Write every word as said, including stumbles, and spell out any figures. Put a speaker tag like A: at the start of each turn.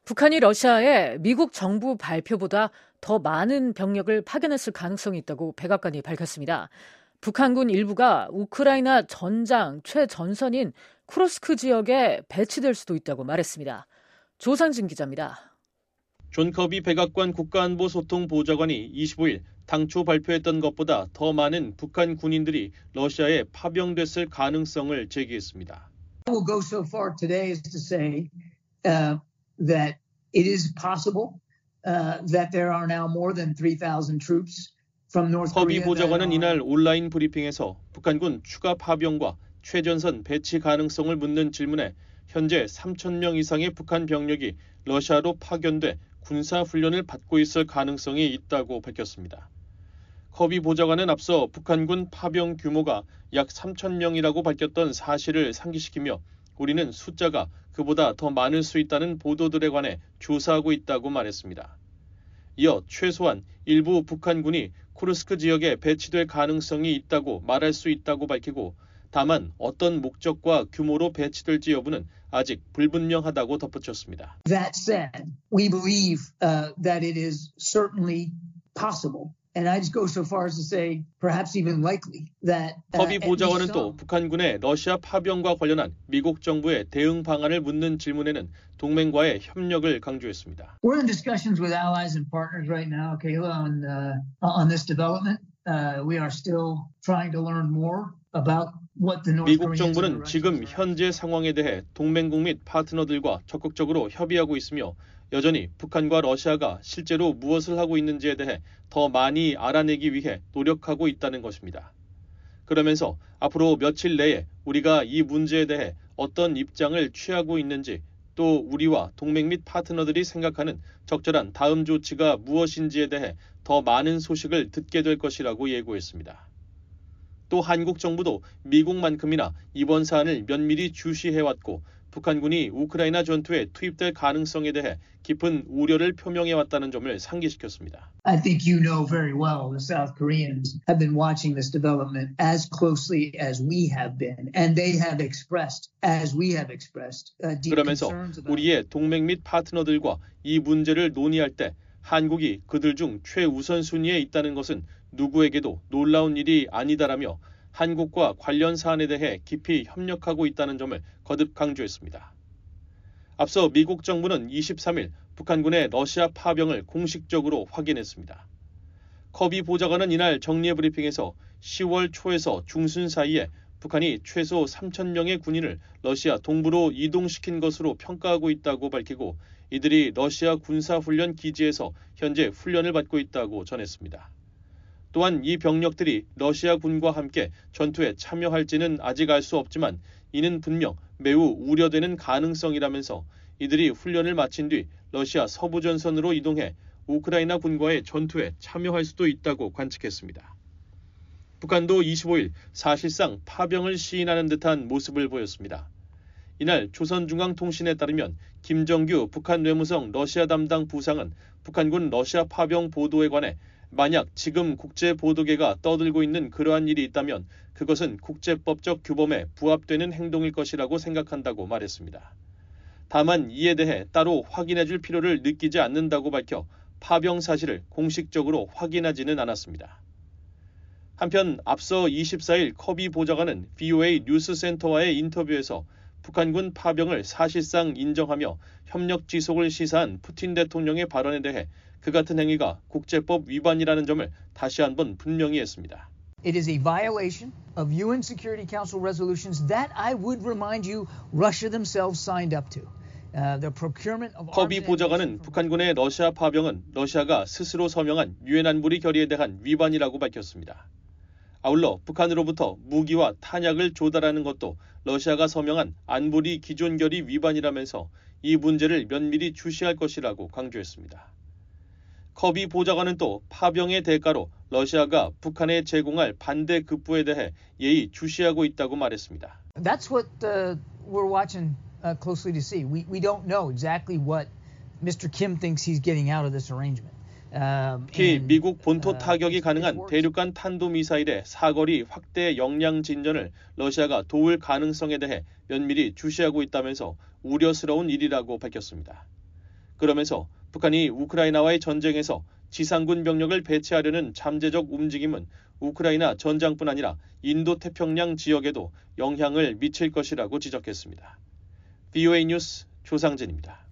A: 북한이 러시아에 미국 정부 발표보다 더 많은 병력을 파견했을 가능성이 있다고 백악관이 밝혔습니다. 북한군 일부가 우크라이나 전장 최전선인 쿠르스크 지역에 배치될 수도 있다고 말했습니다. 조상진 기자입니다.
B: 존 커비 백악관 국가안보소통보좌관이 이십오일 당초 발표했던 것보다 더 많은 북한 군인들이 러시아에 파병됐을 가능성을 제기했습니다.
C: I will go so far today as to say uh, that it is possible uh, that there are now more than three thousand troops from North Korea.
B: 커비 보좌관은 이날 온라인 브리핑에서 북한군 추가 파병과 최전선 배치 가능성을 묻는 질문에 현재 삼천 명 이상의 북한 병력이 러시아로 파견돼 군사훈련을 받고 있을 가능성이 있다고 밝혔습니다. 커비 보좌관은 앞서 북한군 파병 규모가 약 삼천 명이라고 밝혔던 사실을 상기시키며 우리는 숫자가 그보다 더 많을 수 있다는 보도들에 관해 조사하고 있다고 말했습니다. 이어 최소한 일부 북한군이 쿠르스크 지역에 배치될 가능성이 있다고 말할 수 있다고 밝히고 다만 어떤 목적과 규모로 배치될지 여부는 아직 불분명하다고 덧붙였습니다.
C: That said, we believe uh, that it is certainly possible. And I just go so far as to say perhaps even likely that uh,
B: 커비 보좌관은 또 북한군의 러시아 파병과 관련한 미국 정부의 대응 방안을 묻는 질문에는 동맹과의 협력을 강조했습니다.
C: We're in discussions with allies and partners right now, Kayla, on uh, on this development. Uh, we are still trying to learn more about what the North
B: 미국 정부는 지금 현재 상황에 대해 동맹국 및 파트너들과 적극적으로 협의하고 있으며 여전히 북한과 러시아가 실제로 무엇을 하고 있는지에 대해 더 많이 알아내기 위해 노력하고 있다는 것입니다. 그러면서 앞으로 며칠 내에 우리가 이 문제에 대해 어떤 입장을 취하고 있는지 또 우리와 동맹 및 파트너들이 생각하는 적절한 다음 조치가 무엇인지에 대해 더 많은 소식을 듣게 될 것이라고 예고했습니다. 또 한국 정부도 미국만큼이나 이번 사안을 면밀히 주시해왔고 북한군이 우크라이나 전투에 투입될 가능성에 대해 깊은 우려를 표명해왔다는 점을 상기시켰습니다.
C: I think you know very well the South Koreans have been watching this development as closely as we have been, and they have expressed, as we have expressed, uh, deep
B: 그러면서
C: concerns about.
B: 우리의 동맹 및 파트너들과 이 문제를 논의할 때 한국이 그들 중 최우선 순위에 있다는 것은 누구에게도 놀라운 일이 아니다라며 한국과 관련 사안에 대해 깊이 협력하고 있다는 점을 거듭 강조했습니다. 앞서 미국 정부는 이십삼일 북한군의 러시아 파병을 공식적으로 확인했습니다. 커비 보좌관은 이날 정례 브리핑에서 시월 초에서 중순 사이에 북한이 최소 삼천 명의 군인을 러시아 동부로 이동시킨 것으로 평가하고 있다고 밝히고 이들이 러시아 군사훈련 기지에서 현재 훈련을 받고 있다고 전했습니다. 또한 이 병력들이 러시아 군과 함께 전투에 참여할지는 아직 알 수 없지만 이는 분명 매우 우려되는 가능성이라면서 이들이 훈련을 마친 뒤 러시아 서부 전선으로 이동해 우크라이나 군과의 전투에 참여할 수도 있다고 관측했습니다. 북한도 이십오일 사실상 파병을 시인하는 듯한 모습을 보였습니다. 이날 조선중앙통신에 따르면 김정규 북한 외무성 러시아 담당 부상은 북한군 러시아 파병 보도에 관해 만약 지금 국제보도계가 떠들고 있는 그러한 일이 있다면 그것은 국제법적 규범에 부합되는 행동일 것이라고 생각한다고 말했습니다. 다만 이에 대해 따로 확인해줄 필요를 느끼지 않는다고 밝혀 파병 사실을 공식적으로 확인하지는 않았습니다. 한편 앞서 이십사일 커비 보좌관은 브이오에이 뉴스센터와의 인터뷰에서 북한군 파병을 사실상 인정하며 협력 지속을 시사한 푸틴 대통령의 발언에 대해 그 같은 행위가 국제법 위반이라는 점을 다시 한번 분명히 했습니다.
D: It is a violation of 유엔 Security Council resolutions that I would remind you Russia themselves signed up to. Uh, the procurement of
B: 커비 보좌관은 북한군의 러시아 파병은 러시아가 스스로 서명한 유엔 안보리 결의에 대한 위반이라고 밝혔습니다. 아울러 북한으로부터 무기와 탄약을 조달하는 것도 러시아가 서명한 안보리 기존 결의 위반이라면서 이 문제를 면밀히 주시할 것이라고 강조했습니다. 커비 보좌관은 또 파병의 대가로 러시아가 북한에 제공할 반대 급부에 대해 예의 주시하고 있다고 말했습니다.
D: That's what uh, we're watching uh, closely to see. We we don't know exactly what Mister Kim thinks he's getting out of this arrangement.
B: 특히 미국 본토 타격이 가능한 대륙간 탄도미사일의 사거리 확대 역량 진전을 러시아가 도울 가능성에 대해 면밀히 주시하고 있다면서 우려스러운 일이라고 밝혔습니다. 그러면서 북한이 우크라이나와의 전쟁에서 지상군 병력을 배치하려는 잠재적 움직임은 우크라이나 전장뿐 아니라 인도태평양 지역에도 영향을 미칠 것이라고 지적했습니다. 브이오에이 뉴스 조상진입니다.